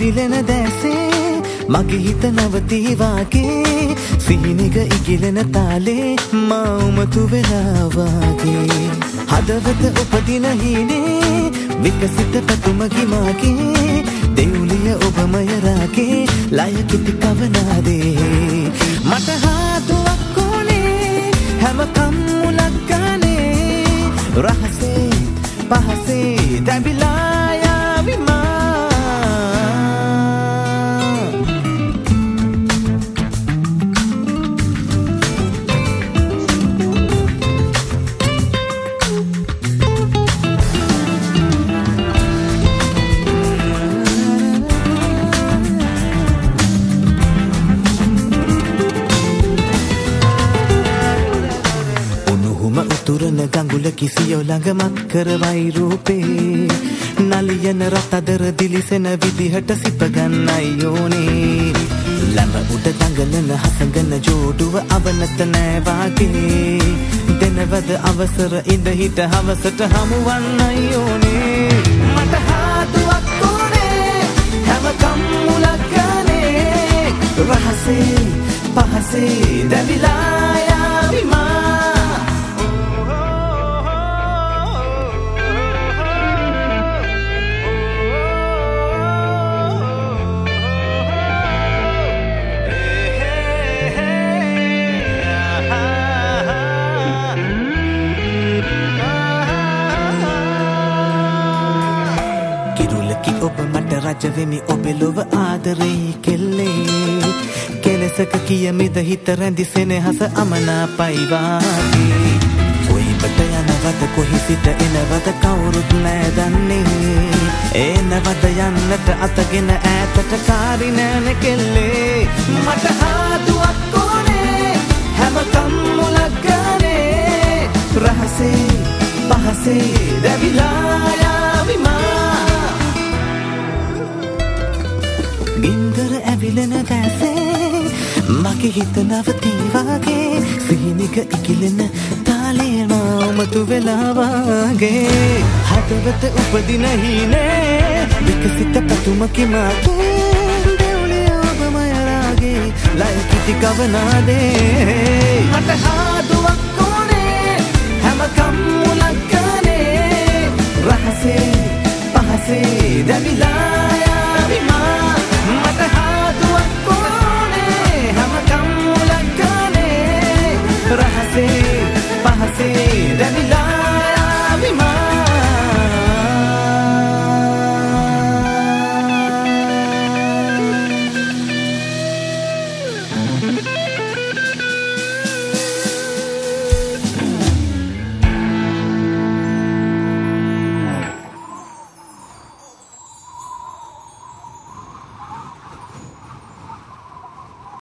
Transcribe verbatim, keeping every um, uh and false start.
විරිලෙන දැසේ මගේ හිත නවතී වාගේ සිහිනෙක ඉගිලෙන තාලේ මා උමතු වෙලා වාගේ හදවත උපදින හීනේ විකසිත පැතුමකි මාගේ දෙවුලිය ඔබමය රාගේ ලය කිති කවනාදේ මට හාදුවක් ඕනේ හැම කම්මුලක් ගානේ රහසේ පහසේ දැඹිලා යාවි මා උතුරන ගඟුල කිසියෝ ළඟමත් කරවයි රූපේ නලියන රතදර දිලිසෙන විදිහට සිප ගන්නයි යෝනේ ළම උඩ දඟලන හසඟන ජෝඩුව අවනත නෑ වාගේ දෙනවද අවසර ඉඳ හිට හවසට හමුවන්නයි යෝනේ මට හාදුවක් ඕනේ හැම කම්මුලක් ගානේ රහසේ පහසේ දැවිලා යාවි මා ඔබ මට රජවෙමි ඔබේ ලොව ආදරෙයි කෙල්ලේ කෙලෙසක කියමිද හිත රැඳි සෙනෙහස අමනාපයි වාගේ කොයිබට යනවද කොහි සිට එනවද කවුරුත් නෑ දන්නේ එනවද යන්නට අතගෙන ඈතට කාරි නෑනේ කෙල්ලේ මට හාදුවක් ඕනේ හැම කම්මුලක් ගානේ රහසේ පහසේ දැවිලා යාවි මා ගින්දර ඇවිලෙන දැසේ මගේ හිත නවතී වාගේ සිහිනික ඉකිලෙන තාලේ මතු වෙලා වාගේ හදවත උපදින හීනේ විකසිත පැතුමකි මාගේ දෙවුලිය ඔබමය රාගේ ලය කිති කවනාදේ මට